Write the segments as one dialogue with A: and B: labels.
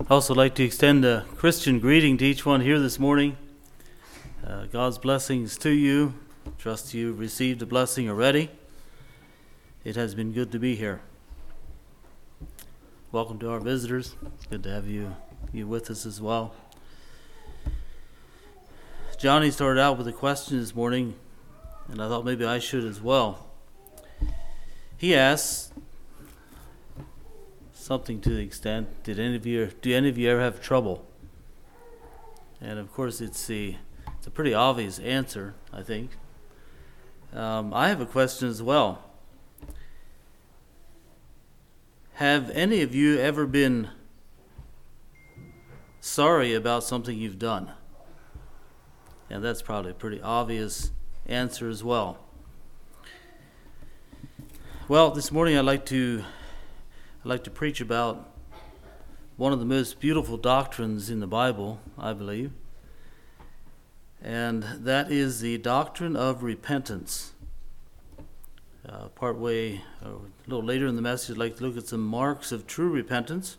A: I'd also like to extend a Christian greeting to each one here this morning. God's blessings to you. Trust you've received a blessing already. It has been good to be here. Welcome to our visitors. It's good to have you with us as well. Johnny started out with a question this morning, and I thought maybe I should as well. He asked something to the extent, do any of you ever have trouble? And of course it's a pretty obvious answer, I think. I have a question as well. Have any of you ever been sorry about something you've done? And that's probably a pretty obvious answer as well. Well, this morning I'd like to preach about one of the most beautiful doctrines in the Bible, I believe, and that is the doctrine of repentance. A little later in the message, I'd like to look at some marks of true repentance.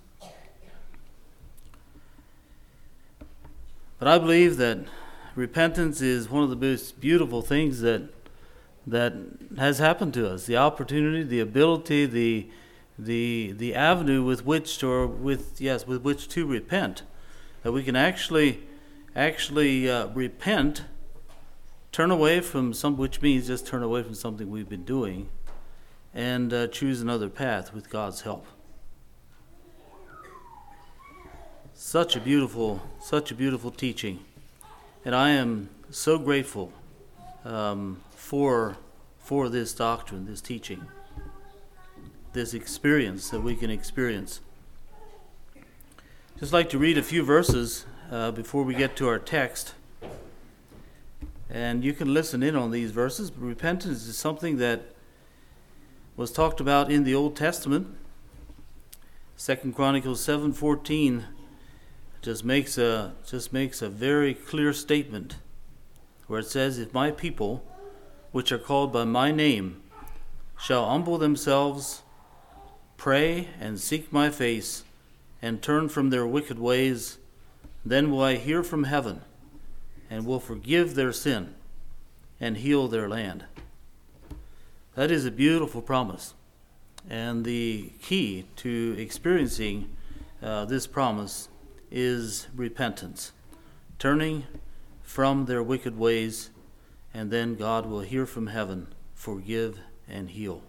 A: But I believe that repentance is one of the most beautiful things that has happened to us. The opportunity, the ability, the avenue with which to repent, that we can actually repent, turn away from which means just turn away from something we've been doing, and choose another path with God's help. Such a beautiful teaching, and I am so grateful for this doctrine, this teaching, this experience that we can experience. Just like to read a few verses before we get to our text. And you can listen in on these verses, but repentance is something that was talked about in the Old Testament. 2 Chronicles 7:14 just makes a very clear statement where it says, "If my people, which are called by my name, shall humble themselves, pray and seek my face, and turn from their wicked ways, then will I hear from heaven, and will forgive their sin, and heal their land." That is a beautiful promise. And the key to experiencing this promise is repentance, turning from their wicked ways, and then God will hear from heaven, forgive, and heal.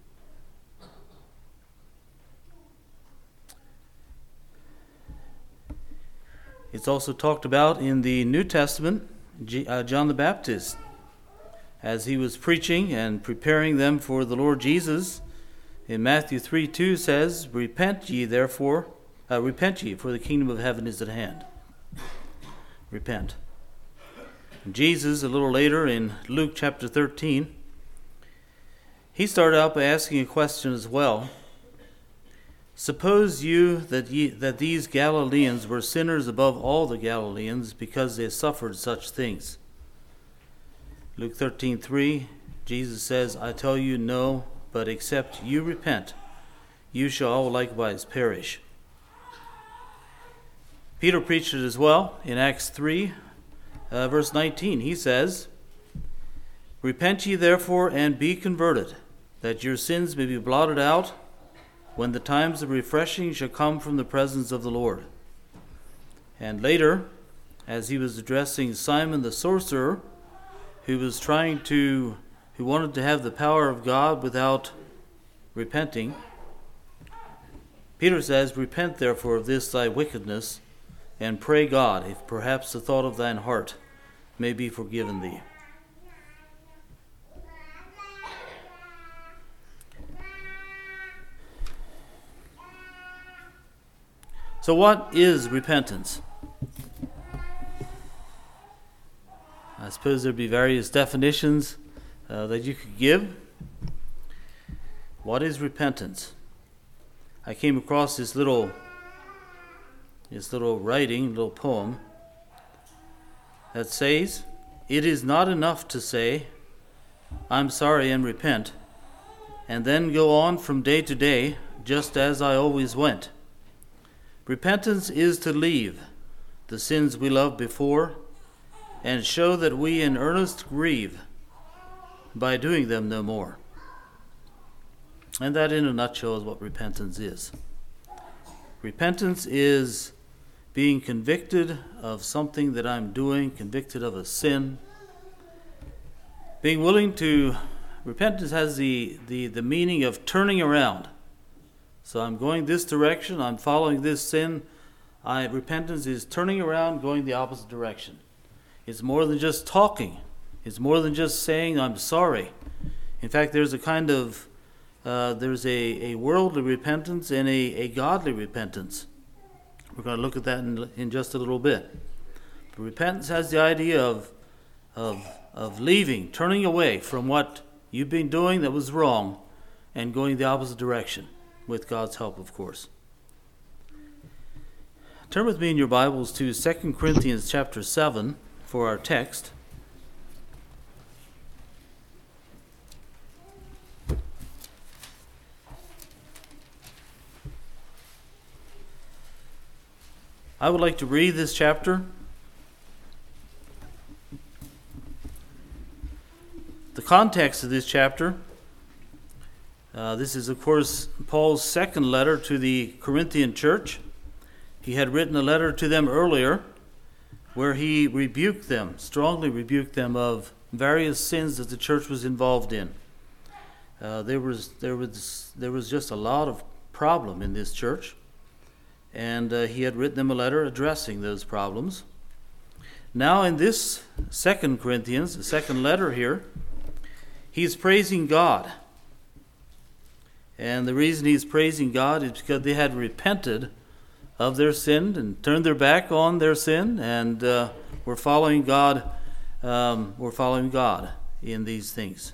A: It's also talked about in the New Testament, John the Baptist, as he was preaching and preparing them for the Lord Jesus. In Matthew 3:2 says, Repent ye, for the kingdom of heaven is at hand. Repent. And Jesus, a little later in Luke chapter 13, he started out by asking a question as well. Suppose you that these Galileans were sinners above all the Galileans because they suffered such things. Luke 13:3, Jesus says, I tell you no, but except you repent, you shall all likewise perish. Peter preached it as well in Acts 3, verse 19. He says, Repent ye therefore and be converted, that your sins may be blotted out, when the times of refreshing shall come from the presence of the Lord. And later, as he was addressing Simon the sorcerer, who wanted to have the power of God without repenting, Peter says, Repent therefore of this thy wickedness, and pray God, if perhaps the thought of thine heart may be forgiven thee. So what is repentance? I suppose there'd be various definitions that you could give. What is repentance? I came across this little poem that says, It is not enough to say, I'm sorry and repent, and then go on from day to day just as I always went. Repentance is to leave the sins we loved before and show that we in earnest grieve by doing them no more. And that in a nutshell is what repentance is. Repentance is being convicted of something that I'm doing, convicted of a sin. Being willing to, repentance has the meaning of turning around. So I'm going this direction, I'm following this sin. Repentance is turning around, going the opposite direction. It's more than just talking. It's more than just saying I'm sorry. In fact, there's a kind of, there's a worldly repentance and a godly repentance. We're going to look at that in just a little bit. But repentance has the idea of leaving, turning away from what you've been doing that was wrong and going the opposite direction, with God's help, of course. Turn with me in your Bibles to 2 Corinthians chapter 7 for our text. I would like to read this chapter. The context of this chapter, this is, of course, Paul's second letter to the Corinthian church. He had written a letter to them earlier where he rebuked them, strongly rebuked them of various sins that the church was involved in. There was just a lot of problem in this church. And he had written them a letter addressing those problems. Now in this 2 Corinthians, the second letter here, he's praising God. And the reason he's praising God is because they had repented of their sin and turned their back on their sin and were following God. Were following God in these things.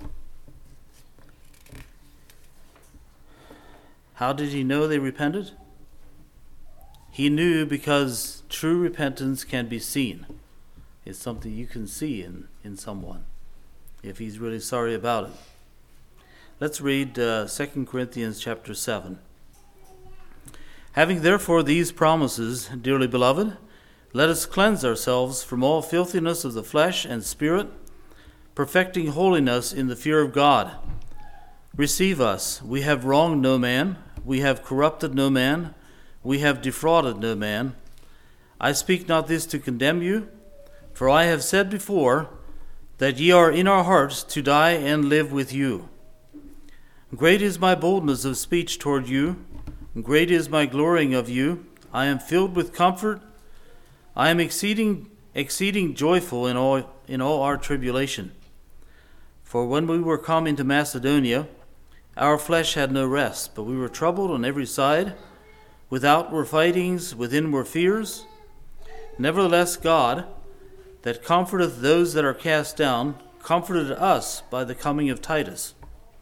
A: How did he know they repented? He knew because true repentance can be seen. It's something you can see in someone if he's really sorry about it. Let's read 2 Corinthians chapter 7. Having therefore these promises, dearly beloved, let us cleanse ourselves from all filthiness of the flesh and spirit, perfecting holiness in the fear of God. Receive us. We have wronged no man. We have corrupted no man. We have defrauded no man. I speak not this to condemn you, for I have said before that ye are in our hearts to die and live with you. Great is my boldness of speech toward you, and great is my glorying of you. I am filled with comfort. I am exceeding joyful in all our tribulation. For when we were come into Macedonia, our flesh had no rest, but we were troubled on every side. Without were fightings, within were fears. Nevertheless, God, that comforteth those that are cast down, comforted us by the coming of Titus.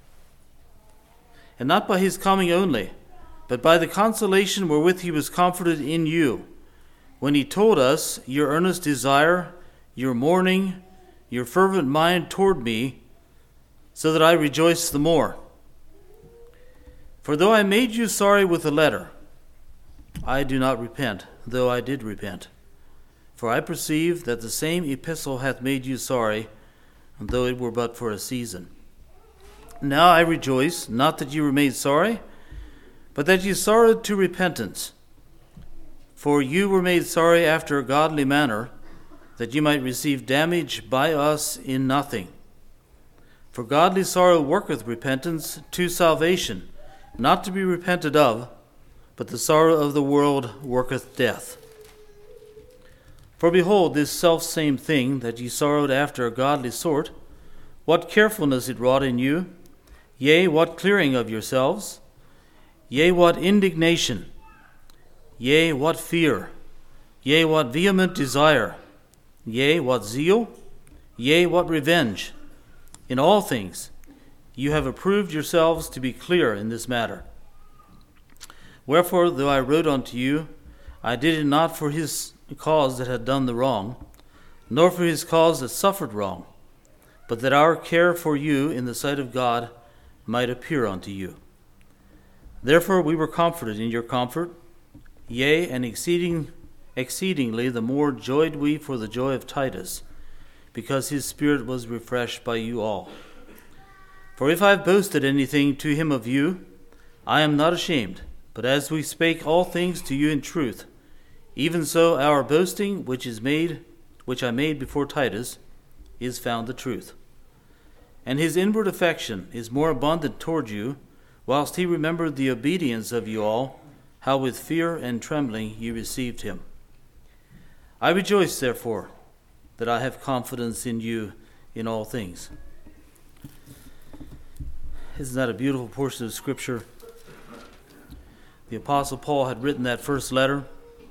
A: And not by his coming only, but by the consolation wherewith he was comforted in you, when he told us your earnest desire, your mourning, your fervent mind toward me, so that I rejoice the more. For though I made you sorry with a letter, I do not repent, though I did repent. For I perceive that the same epistle hath made you sorry, though it were but for a season. Now I rejoice, not that you were made sorry, but that you sorrowed to repentance. For you were made sorry after a godly manner, that you might receive damage by us in nothing. For godly sorrow worketh repentance to salvation, not to be repented of, but the sorrow of the world worketh death. For behold, this selfsame thing that ye sorrowed after a godly sort, what carefulness it wrought in you, yea, what clearing of yourselves, yea, what indignation, yea, what fear, yea, what vehement desire, yea, what zeal, yea, what revenge. In all things you have approved yourselves to be clear in this matter. Wherefore, though I wrote unto you, I did it not for his cause that had done the wrong, nor for his cause that suffered wrong, but that our care for you in the sight of God might appear unto you. Therefore we were comforted in your comfort, Yea, and exceedingly the more joyed we for the joy of Titus, because his spirit was refreshed by you all. For if I have boasted anything to him of you, I am not ashamed, but as we spake all things to you in truth, even so our boasting, which I made before Titus, is found the truth. And his inward affection is more abundant toward you, whilst he remembered the obedience of you all, how with fear and trembling you received him. I rejoice, therefore, that I have confidence in you in all things. Isn't that a beautiful portion of Scripture? The Apostle Paul had written that first letter.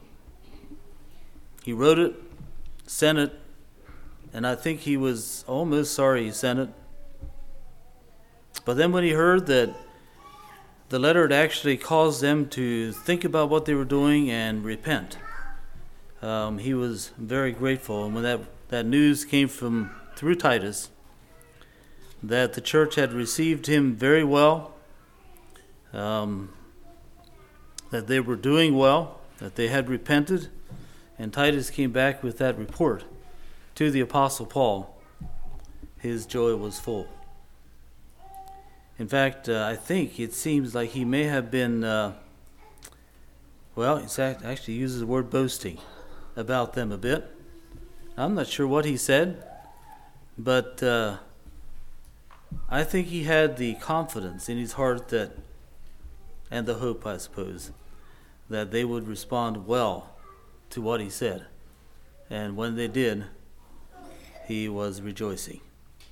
A: He wrote it, sent it, and I think he was almost sorry he sent it. But then when he heard that the letter had actually caused them to think about what they were doing and repent, he was very grateful. And when that news came through Titus, that the church had received him very well, that they were doing well, that they had repented, and Titus came back with that report to the Apostle Paul, his joy was full. In fact, I think it seems like he may have been, he actually uses the word boasting about them a bit. I'm not sure what he said, but I think he had the confidence in his heart and the hope, I suppose, that they would respond well to what he said. And when they did, he was rejoicing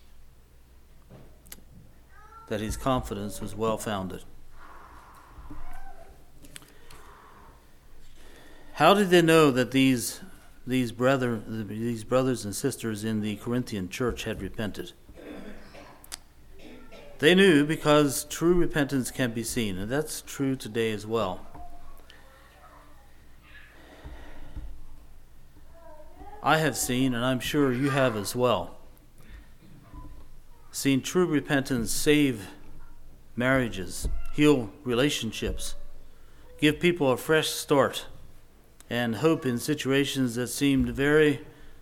A: that his confidence was well founded. How did they know that these brothers and sisters in the Corinthian church had repented? They knew because true repentance can be seen, and that's true today as well. I have seen, and I'm sure you have as well, seen true repentance save marriages, heal relationships, give people a fresh start, and hope in situations that seemed very,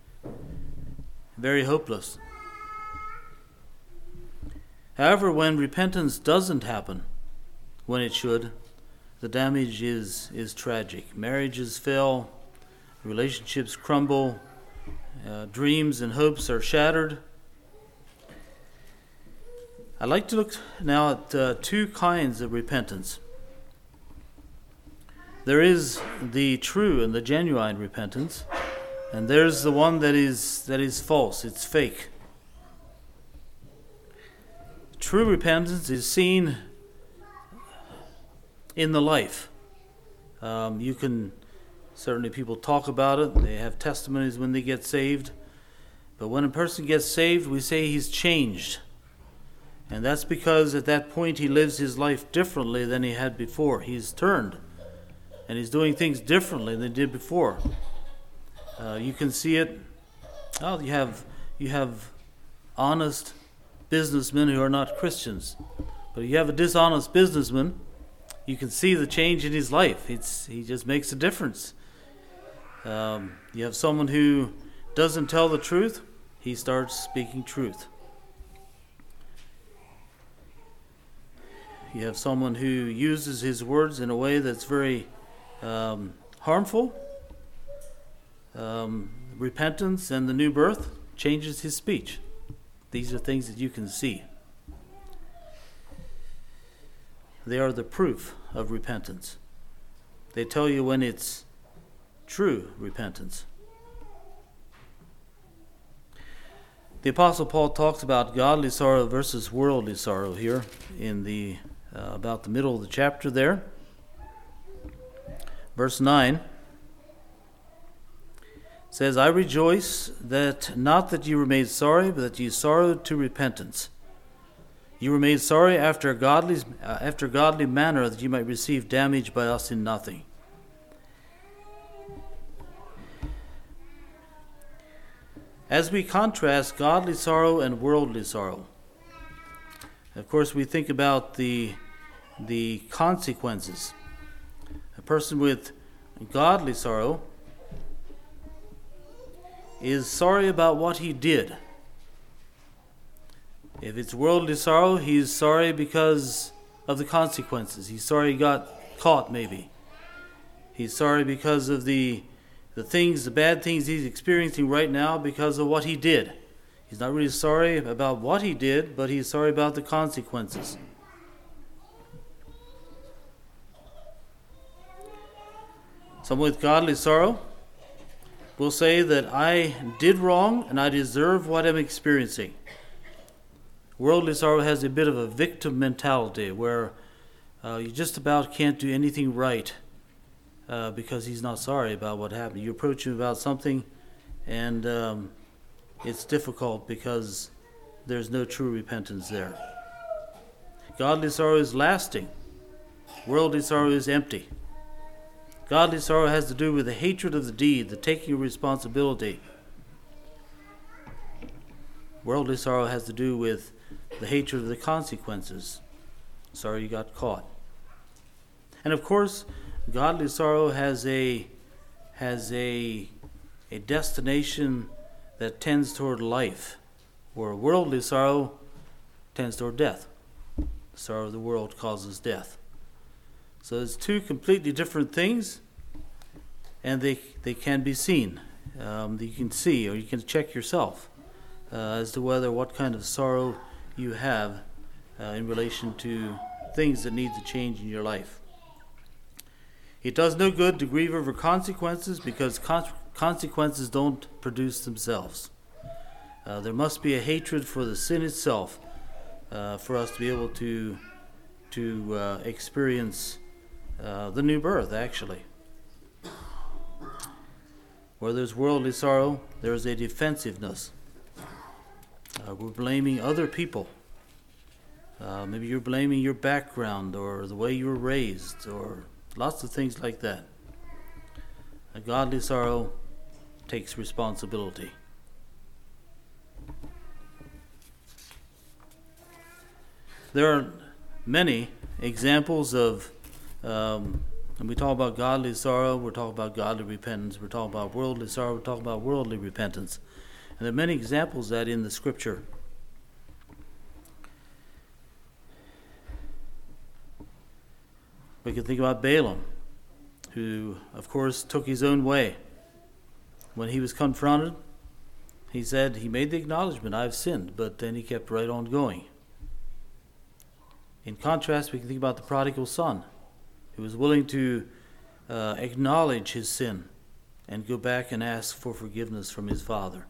A: very hopeless. However, when repentance doesn't happen when it should, the damage is tragic. Marriages fail, relationships crumble, dreams and hopes are shattered. I'd like to look now at two kinds of repentance. There is the true and the genuine repentance, and there's the one that is false, it's fake. True repentance is seen in the life. Certainly people talk about it, they have testimonies when they get saved, but when a person gets saved, we say he's changed. And that's because at that point he lives his life differently than he had before. He's turned, and he's doing things differently than he did before. You can see it. You have honest businessmen who are not Christians, but if you have a dishonest businessman, you can see the change in his life. He just makes a difference. You have someone who doesn't tell the truth, he starts speaking truth. You have someone who uses his words in a way that's very harmful. Repentance and the new birth changes his speech. These are things that you can see. They are the proof of repentance. They tell you when it's true repentance. The Apostle Paul talks about godly sorrow versus worldly sorrow here in about the middle of the chapter there. Verse 9 says, I rejoice that not that you were made sorry, but that you sorrowed to repentance. You were made sorry after a godly manner, that you might receive damage by us in nothing. As we contrast godly sorrow and worldly sorrow, of course we think about the consequences. A person with godly sorrow is sorry about what he did. If it's worldly sorrow, he's sorry because of the consequences. He's sorry he got caught, maybe. He's sorry because of the bad things he's experiencing right now because of what he did. He's not really sorry about what he did, but he's sorry about the consequences. Someone with godly sorrow will say that I did wrong and I deserve what I'm experiencing. Worldly sorrow has a bit of a victim mentality where you just about can't do anything right because he's not sorry about what happened. You approach him about something and it's difficult because there's no true repentance there. Godly sorrow is lasting. Worldly sorrow is empty. Godly sorrow has to do with the hatred of the deed, the taking of responsibility. Worldly sorrow has to do with the hatred of the consequences. Sorry you got caught. And of course, godly sorrow has a destination that tends toward life, where worldly sorrow tends toward death. The sorrow of the world causes death. So it's two completely different things, and they can be seen. You can see, or you can check yourself as to what kind of sorrow you have in relation to things that need to change in your life. It does no good to grieve over consequences because consequences don't produce themselves. There must be a hatred for the sin itself for us to be able to experience the new birth, actually. Where there's worldly sorrow, there's a defensiveness. We're blaming other people. Maybe you're blaming your background or the way you were raised or lots of things like that. A godly sorrow takes responsibility. There are many examples of, when we talk about godly sorrow, we're talking about godly repentance. We're talking about worldly sorrow, we're talking about worldly repentance. And there are many examples of that in the Scripture. We can think about Balaam, who, of course, took his own way. When he was confronted, he said, he made the acknowledgement, I've sinned, but then he kept right on going. In contrast, we can think about the prodigal son, who was willing to acknowledge his sin and go back and ask for forgiveness from his father.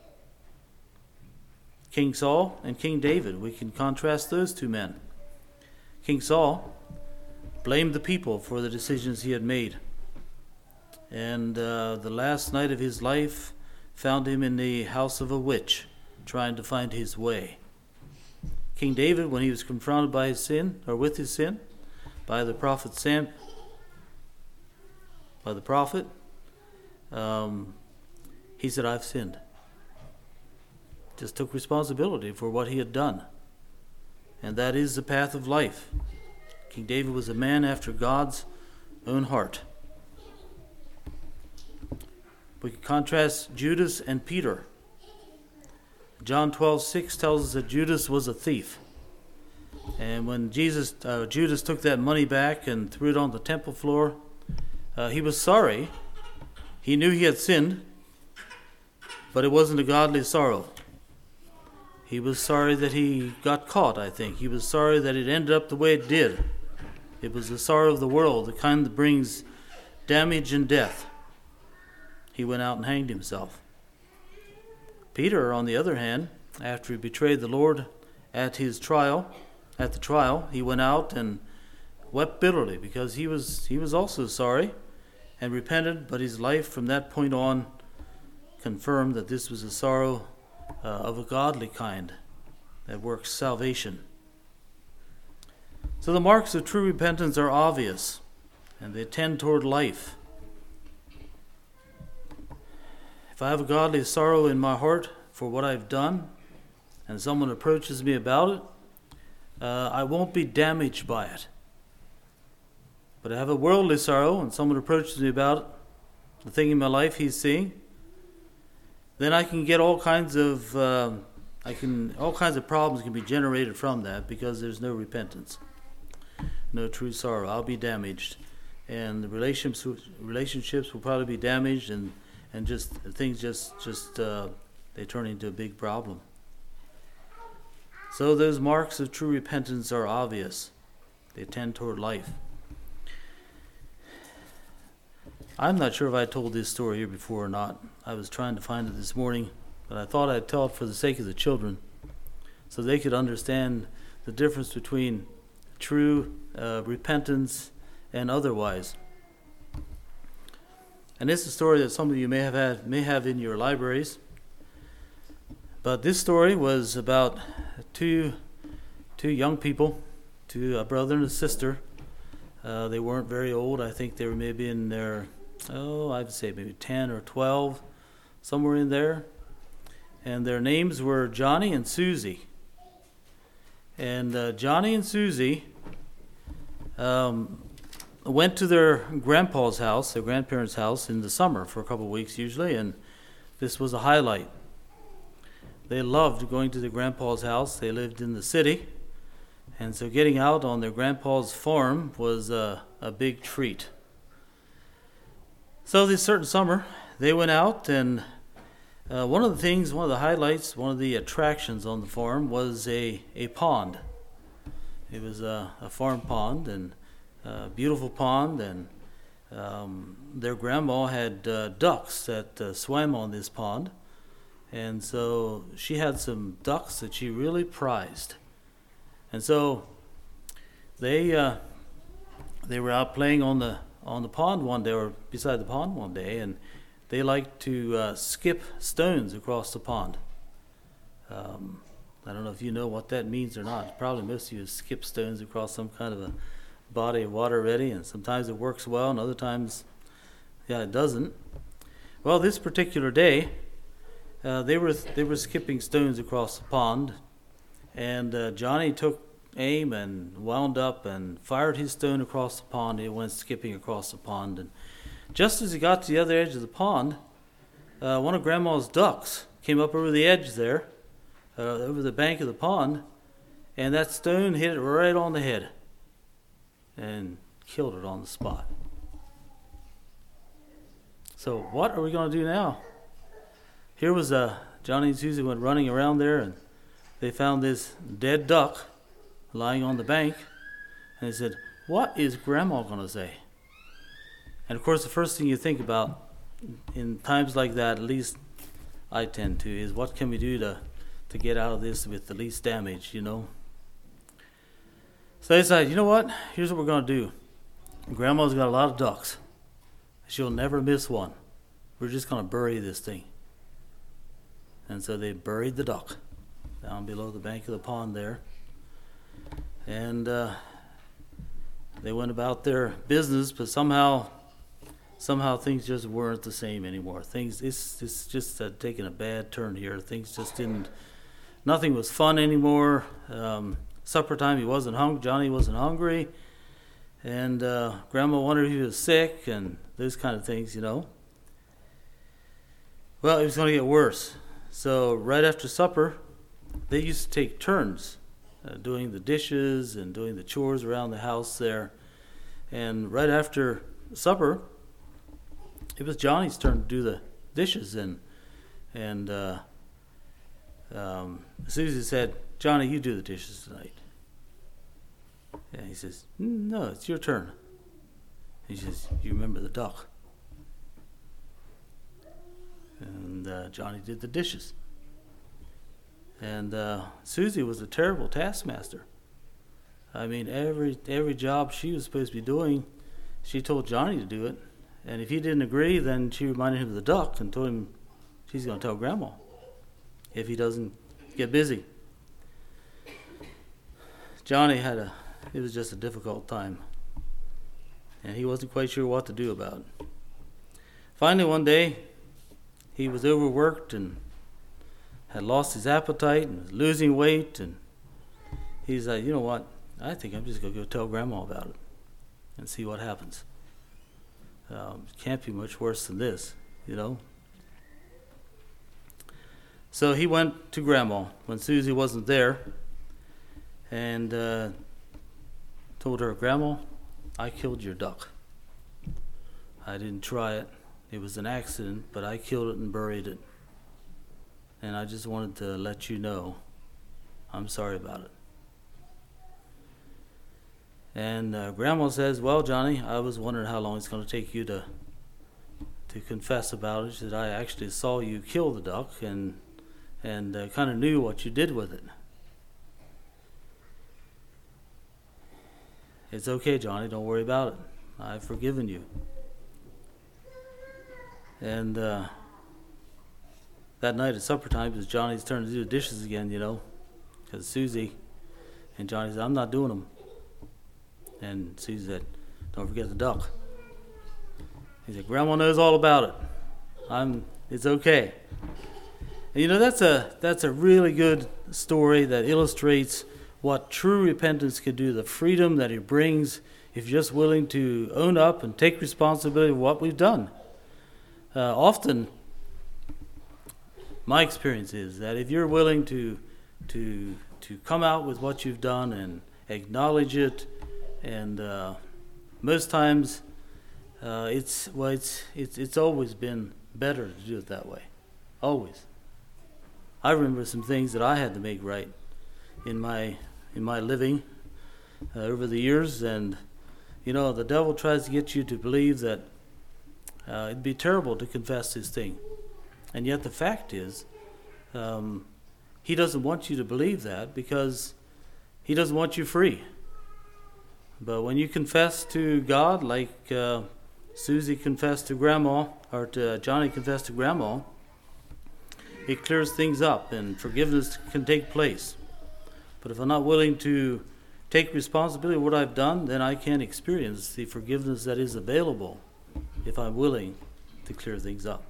A: King Saul and King David, we can contrast those two men. King Saul blamed the people for the decisions he had made. And the last night of his life found him in the house of a witch, trying to find his way. King David, when he was confronted by his sin, or with his sin, by the prophet he said, I've sinned. Just took responsibility for what he had done. And that is the path of life. King David was a man after God's own heart. We can contrast Judas and Peter. John 12:6 tells us that Judas was a thief. And when Judas took that money back and threw it on the temple floor, he was sorry. He knew he had sinned, but it wasn't a godly sorrow. He was sorry that he got caught, I think. He was sorry that it ended up the way it did. It was the sorrow of the world, the kind that brings damage and death. He went out and hanged himself. Peter, on the other hand, after he betrayed the Lord at the trial, he went out and wept bitterly because he was also sorry and repented, but his life from that point on confirmed that this was a sorrow of a godly kind that works salvation. So the marks of true repentance are obvious, and they tend toward life. If I have a godly sorrow in my heart for what I've done, and someone approaches me about it, I won't be damaged by it. But I have a worldly sorrow, and someone approaches me about the thing in my life he's seeing, then I can get all kinds of problems can be generated from that because there's no repentance, no true sorrow. I'll be damaged, and the relationships will probably be damaged, and just things they turn into a big problem. So those marks of true repentance are obvious. They tend toward life. I'm not sure if I told this story here before or not. I was trying to find it this morning, but I thought I'd tell it for the sake of the children so they could understand the difference between true repentance and otherwise. And this is a story that some of you may have in your libraries. But this story was about two young people, a brother and a sister. They weren't very old. I think they were maybe in their, I'd say maybe 10 or 12, somewhere in there. And their names were Johnny and Susie. And Johnny and Susie went to their grandpa's house, their grandparents' house, in the summer for a couple of weeks usually, and this was a highlight. They loved going to their grandpa's house. They lived in the city, and so getting out on their grandpa's farm was a big treat. So this certain summer, they went out, and one of the highlights, one of the attractions on the farm was a pond. It was a farm pond, and a beautiful pond, and their grandma had ducks that swam on this pond. And so she had some ducks that she really prized. And so they were out playing on the pond one day, or beside the pond one day, and they liked to skip stones across the pond. I don't know if you know what that means or not. Probably most of you skip stones across some kind of a body of water already, and sometimes it works well, and other times, it doesn't. Well, this particular day, they were skipping stones across the pond, and Johnny took aim and wound up and fired his stone across the pond. He went skipping across the pond, and just as he got to the other edge of the pond, one of Grandma's ducks came up over the edge there, over the bank of the pond, and that stone hit it right on the head and killed it on the spot. So what are we going to do now? Here was Johnny and Susie went running around there, and they found this dead duck lying on the bank, and they said, "What is Grandma going to say?" And of course, the first thing you think about in times like that, at least I tend to, is what can we do to get out of this with the least damage, So they decided, you know what? Here's what we're going to do. Grandma's got a lot of ducks. She'll never miss one. We're just going to bury this thing. And so they buried the duck down below the bank of the pond there. And they went about their business, but somehow things just weren't the same anymore. It's just taking a bad turn here. Things just nothing was fun anymore. Supper time, Johnny wasn't hungry. And Grandma wondered if he was sick and those kind of things, Well, it was going to get worse. So right after supper, they used to take turns doing the dishes and doing the chores around the house there. And right after supper, it was Johnny's turn to do the dishes. And Susie said, "Johnny, you do the dishes tonight." And he says, "No, it's your turn." He says, "You remember the duck?" And Johnny did the dishes. And Susie was a terrible taskmaster. I mean, every job she was supposed to be doing, she told Johnny to do it. And if he didn't agree, then she reminded him of the duck and told him she's going to tell Grandma if he doesn't get busy. Johnny it was just a difficult time. And he wasn't quite sure what to do about it. Finally, one day, he was overworked and had lost his appetite and was losing weight. And he's like, "You know what? I think I'm just going to go tell Grandma about it." and see what happens. Can't be much worse than this, you know. So he went to Grandma when Susie wasn't there, and told her, "Grandma, I killed your duck. I didn't try it. It was an accident, but I killed it and buried it. And I just wanted to let you know I'm sorry about it." And Grandma says, "Well, Johnny, I was wondering how long it's going to take you to confess about it." She said, "I actually saw you kill the duck and kind of knew what you did with it." "It's okay, Johnny, don't worry about it. I've forgiven you." And that night at supper time, it was Johnny's turn to do the dishes again, you know, because Susie and Johnny said, "I'm not doing them." And Susie said, "Don't forget the duck." He said, "Grandma knows all about it. It's okay." And you know, that's a really good story that illustrates what true repentance can do, the freedom that it brings if you're just willing to own up and take responsibility for what we've done. Often, my experience is that if you're willing to come out with what you've done and acknowledge it, and most times it's always been better to do it that way, always. I remember some things that I had to make right in my living over the years, and you know, the devil tries to get you to believe that it'd be terrible to confess this thing, and yet the fact is, he doesn't want you to believe that because he doesn't want you free. But when you confess to God, like Susie confessed to Grandma, or Johnny confessed to Grandma, it clears things up and forgiveness can take place. But if I'm not willing to take responsibility for what I've done, then I can't experience the forgiveness that is available if I'm willing to clear things up.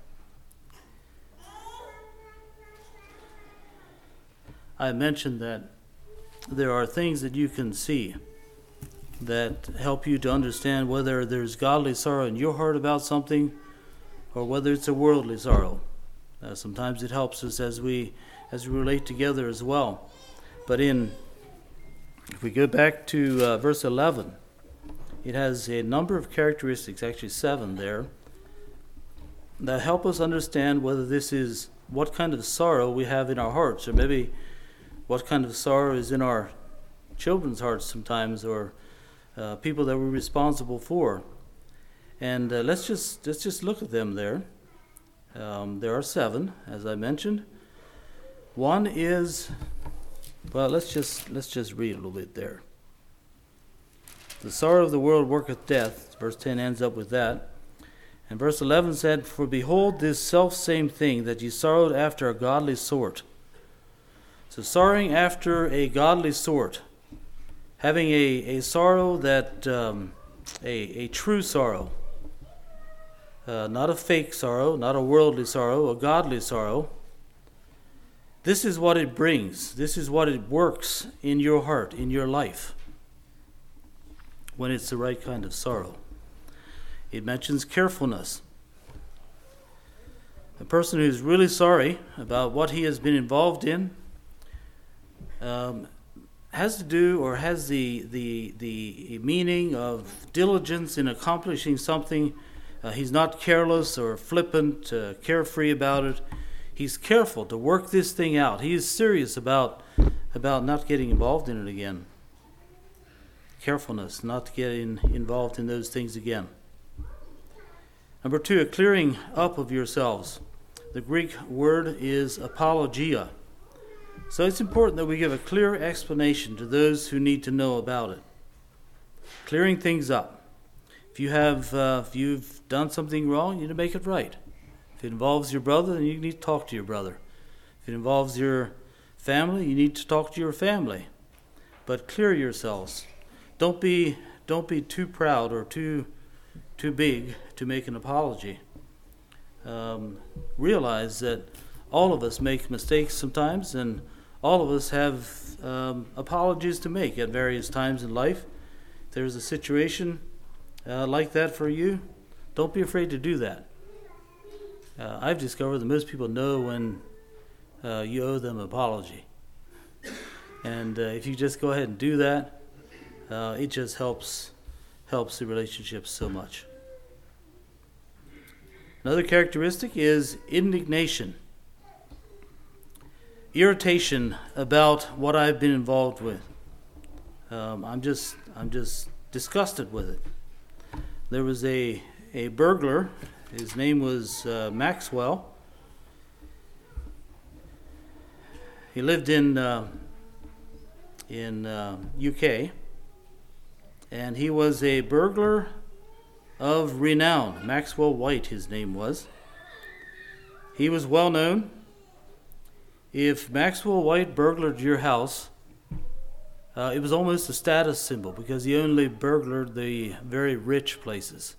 A: I mentioned that there are things that you can see that help you to understand whether there's godly sorrow in your heart about something or whether it's a worldly sorrow. Sometimes it helps us as we relate together as well. But if we go back to verse 11, it has a number of characteristics, actually 7 there, that help us understand whether this is what kind of sorrow we have in our hearts, or maybe what kind of sorrow is in our children's hearts sometimes, or people that we're responsible for. And let's just look at them there. There are 7, as I mentioned. One is, well, let's just read a little bit there. The sorrow of the world worketh death. Verse 10 ends up with that. And verse 11 said, "For behold, this selfsame thing, that ye sorrowed after a godly sort." So sorrowing after a godly sort, having a sorrow that, a true sorrow, not a fake sorrow, not a worldly sorrow, a godly sorrow. This is what it brings. This is what it works in your heart, in your life, when it's the right kind of sorrow. It mentions carefulness. A person who's really sorry about what he has been involved in has to do, or has the meaning of diligence in accomplishing something. He's not careless or flippant, carefree about it. He's careful to work this thing out. He is serious about not getting involved in it again. Carefulness, not getting involved in those things again. Number 2, a clearing up of yourselves. The Greek word is apologia. So it's important that we give a clear explanation to those who need to know about it. Clearing things up. If you've done something wrong, you need to make it right. If it involves your brother, then you need to talk to your brother. If it involves your family, you need to talk to your family. But clear yourselves. Don't be too proud or too big to make an apology. Realize that all of us make mistakes sometimes, and all of us have apologies to make at various times in life. If there's a situation like that for you, don't be afraid to do that. I've discovered that most people know when you owe them an apology. And if you just go ahead and do that, it just helps the relationship so much. Another characteristic is indignation, irritation about what I've been involved with. I'm just disgusted with it. There was a burglar. His name was Maxwell. He lived in UK, and he was a burglar of renown. Maxwell White, his name was. He was well known. If Maxwell White burglared your house, it was almost a status symbol because he only burglared the very rich places.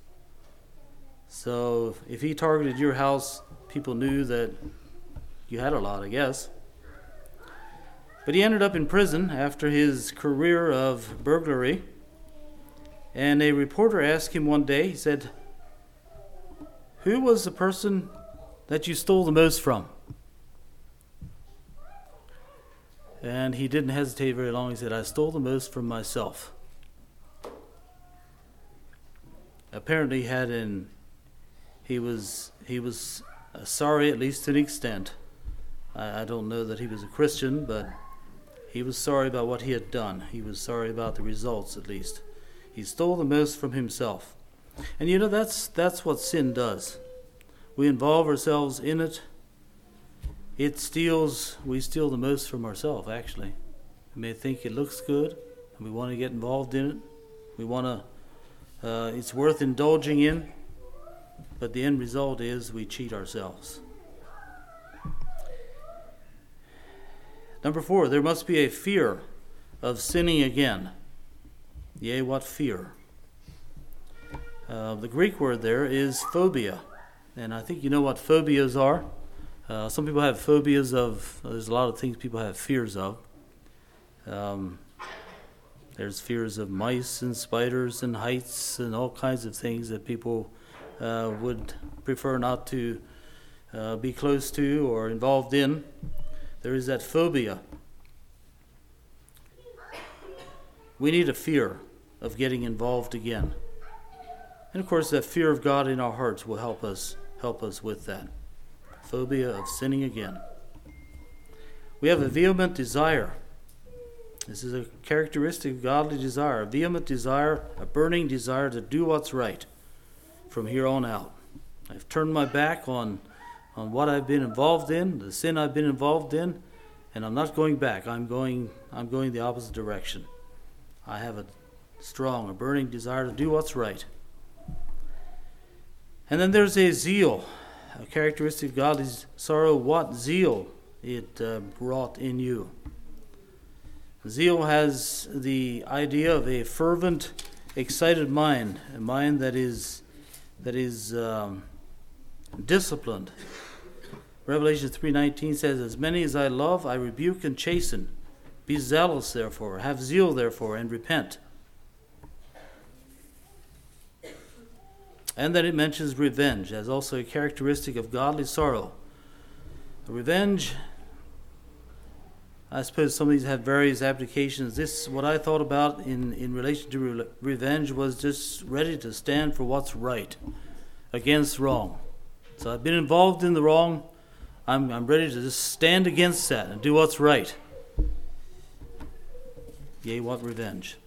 A: So if he targeted your house, people knew that you had a lot, I guess. But he ended up in prison after his career of burglary. And a reporter asked him one day, he said, "Who was the person that you stole the most from?" And he didn't hesitate very long. He said, "I stole the most from myself." Apparently he was sorry, at least to an extent. I don't know that he was a Christian, but he was sorry about what he had done. He was sorry about the results, at least. He stole the most from himself. And you know, that's what sin does. We involve ourselves in it. We steal the most from ourselves, actually. We may think it looks good, and we want to get involved in it. We want to, it's worth indulging in, but the end result is we cheat ourselves. Number 4, there must be a fear of sinning again. Yea, what fear? The Greek word there is phobia. And I think you know what phobias are. Some people have phobias of, there's a lot of things people have fears of. There's fears of mice and spiders and heights and all kinds of things that people would prefer not to be close to or involved in. There is that phobia. We need a fear of getting involved again. And of course, that fear of God in our hearts will help us with that. Phobia of sinning again. We have a vehement desire. This is a characteristic of godly desire. A vehement desire, a burning desire to do what's right from here on out. I've turned my back on what I've been involved in, the sin I've been involved in, and I'm not going back. I'm going the opposite direction. I have a burning desire to do what's right. And then there's a zeal, a characteristic of godly sorrow. What zeal it brought in you. Zeal has the idea of a fervent, excited mind, a mind that is disciplined. Revelation 3:19 says, "As many as I love, I rebuke and chasten. Be zealous, therefore, have zeal, therefore, and repent." And then it mentions revenge as also a characteristic of godly sorrow. Revenge, I suppose some of these have various applications. This, what I thought about in relation to revenge, was just ready to stand for what's right against wrong. So I've been involved in the wrong. I'm ready to just stand against that and do what's right. Yea, what revenge.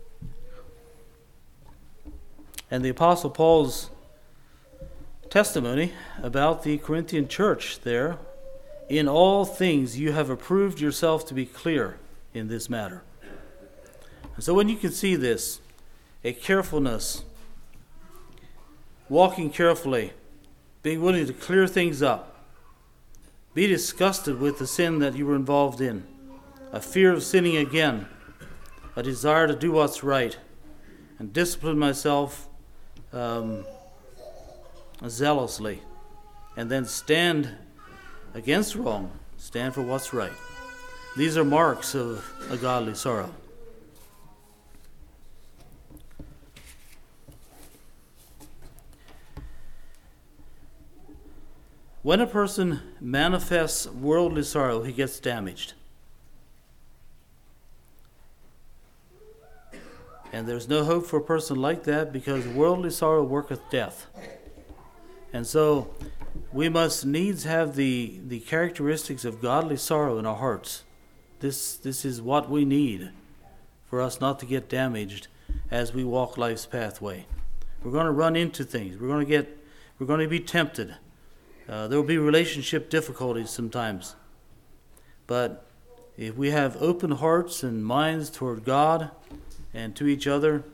A: And the Apostle Paul's testimony about the Corinthian church there, "In all things you have approved yourself to be clear in this matter." And so when you can see this, a carefulness, walking carefully, being willing to clear things up, be disgusted with the sin that you were involved in, a fear of sinning again, a desire to do what's right, and discipline myself zealously, and then stand against wrong, stand for what's right. These are marks of a godly sorrow. When a person manifests worldly sorrow, he gets damaged. And there's no hope for a person like that, because worldly sorrow worketh death. And so we must needs have the characteristics of godly sorrow in our hearts. This is what we need for us not to get damaged as we walk life's pathway. We're going to run into things. We're going to be tempted. There will be relationship difficulties sometimes. But if we have open hearts and minds toward God and to each other,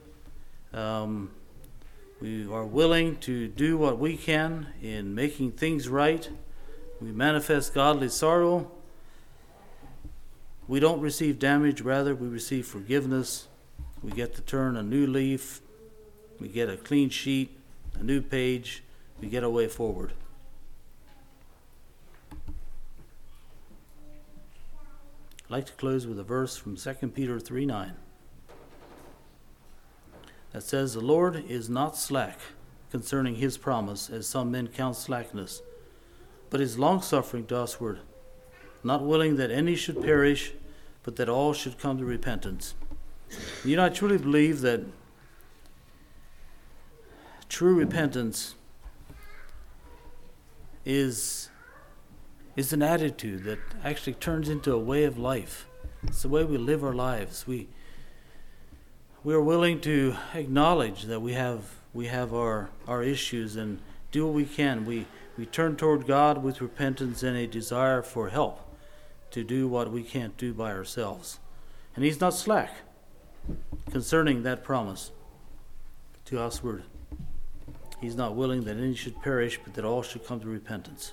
A: we are willing to do what we can in making things right. We manifest godly sorrow. We don't receive damage, rather we receive forgiveness. We get to turn a new leaf. We get a clean sheet, a new page. We get a way forward. I'd like to close with a verse from 2 Peter 3:9. That says, "The Lord is not slack concerning his promise, as some men count slackness, but is longsuffering to usward, not willing that any should perish, but that all should come to repentance." I truly believe that true repentance is an attitude that actually turns into a way of life. It's the way we live our lives. We are willing to acknowledge that we have our issues and do what we can. We turn toward God with repentance and a desire for help to do what we can't do by ourselves. And he's not slack concerning that promise to usward. He's not willing that any should perish, but that all should come to repentance.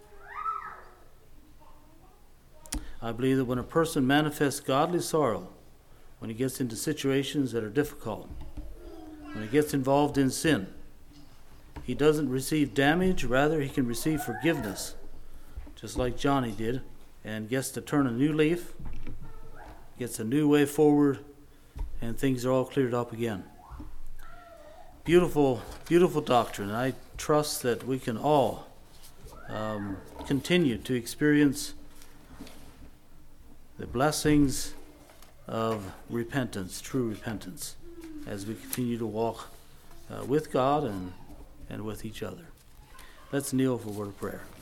A: I believe that when a person manifests godly sorrow, when he gets into situations that are difficult, when he gets involved in sin, he doesn't receive damage, rather he can receive forgiveness, just like Johnny did, and gets to turn a new leaf, gets a new way forward, and things are all cleared up again. Beautiful, beautiful doctrine. I trust that we can all continue to experience the blessings of repentance, true repentance, as we continue to walk with God and with each other. Let's kneel for a word of prayer.